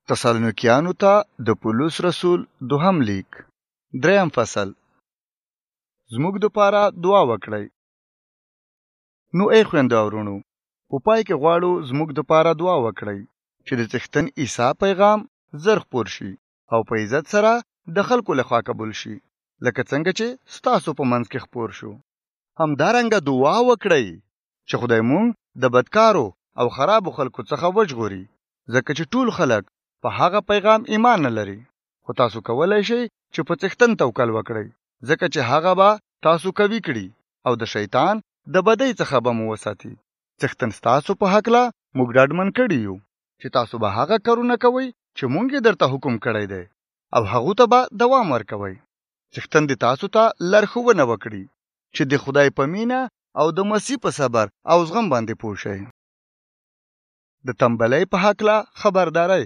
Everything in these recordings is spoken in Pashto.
تسالونیکیانو ته د پولس رسول دوهم لیک دریم فصل. زموږ دپاره دعا وکړئ. نو ای خویندو او وروڼو، په پای کې غواړو زموږ دپاره دعا وکړئ چې د څښتن عیسی پیغام زر خپور شي او په عزت سره د خلکو لخوا قبول شي، لکه څنګه چې ستاسو په منځ کې خپور شو. همدارنګه دعا وکړئ چې خدای مونږ د بدکارو او خرابو خلکو څخه وژغوري، ځکه چې ټول خلک په هغه پیغام ایمان نه لري. خو تاسو کولی شئ چې په څښتن توکل وکړئ، ځکه چې هغه به تاسو قوي کړي او د شیطان د بدۍ څخه به مو وساتي. څښتن ستاسو په هکله موږ ډاډمن کړي یو چې تاسو به هغه کارونه کوئ چې مونږ یې درته حکم کړی دی او هغو ته به دوام ورکوئ. څښتن دې تاسو ته لارښوونه وکړي چې د خدای په مینه او د مسیح په صبر او زغم باندې پوه شئ. د تنبلۍ په هکله خبرداری.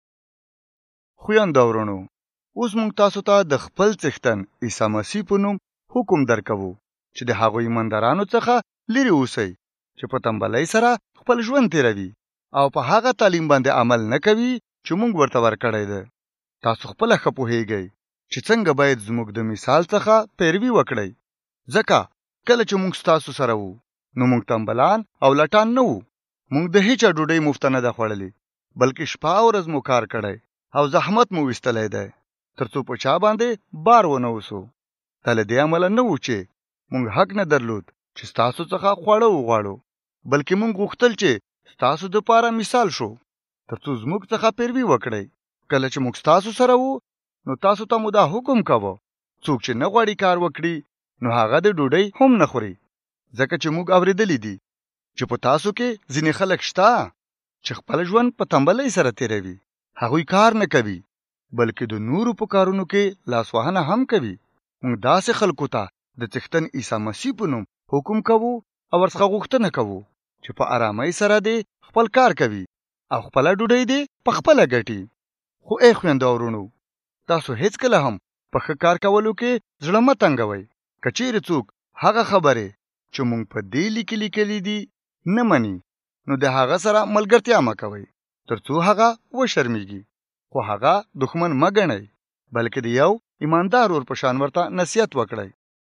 خویندو او وروڼو، اوس موږ تاسو ته د خپل څښتن عیسی مسیح په نوم حکم درکوو چې د هغو ایماندارانو څخه لرې اوسئ چې په تنبلۍ سره خپل ژوند تیروي او په هغه تعلیم باندې عمل نه کوي چې موږ ورته ورکړی دی. تاسو خپله ښه پوهیږئ چې څنګه باید زموږ د مثال څخه پیروي وکړئ، ځکه کله چې موږ ستاسو سره وو نو موږ تنبلان او لټان نه وو. موږ د هیچا ډوډۍ مفته نه ده خوړلې، بلکې شپه او ورځ مو کار کړی او زحمت مو ویستلی دی تر څو په چا باندې بار ونه اوسو. دا له دې امله نه وو چې موږ حق نه درلود چې ستاسو څخه خواړه وغواړو، بلکې موږ غوښتل چې ستاسو دپاره مثال شو تر څو زموږ څخه پیروي وکړئ. کله چې موږ ستاسو سره وو نو تاسو ته مو دا حکم کوو څوک چې نه غواړي کار وکړي نو هغه د ډوډۍ هم نه خوري، ځکه چې موږ اورېدلی دي چې په تاسو کې ځینې خلک شته چې خپل ژوند په تنبلۍ سره تیروي. هغوی کار نه کوي بلکې د نورو په کارونو کې لاسوهنه هم کوي. موږ داسې خلکو ته د څښتن عیسی مسیح په نوم حکم کوو او ورڅخه غوښتنه کوو چې په آرامۍ سره دې خپل کار کوي او خپله ډوډۍ دې په خپله ګټي. خو ای خویندو او وروڼو، تاسو هیڅکله هم په ښه کار کولو کې زړه مه تنګوئ. که چیرې څوک هغه خبرې چې موږ په دې لیکې لیکلي دي نه مني نو د هغه سره ملګرتیا مه کوئ تر څو هغه وشرمیږي. خو هغه دښمن مه ګڼئ، بلکې د یو ایماندار ور په شان ورته نصیحت وکړئ.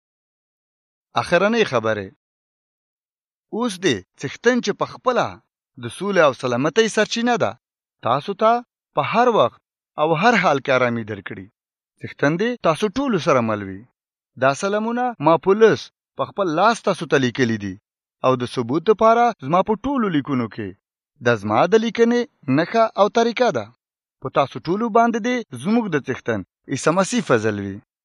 اخرنۍ خبرې. اوس دې څښتن چې په خپله د سولې او سلامتۍ سرچینه ده تاسو ته په هر وخت او هر حال کې آرامي درکړي. څښتن دې تاسو ټولو سره مل وي. دا سلامونه ما پولس په خپل لاس تاسو ته لیکلي دي او د ثبوت لپاره زما په ټولو لیکونو کې دا زما د لیکنې نښه او طریقه ده. په تاسو ټولو باندې دې زموږ د څښتن عیسی مسیح فضل وي.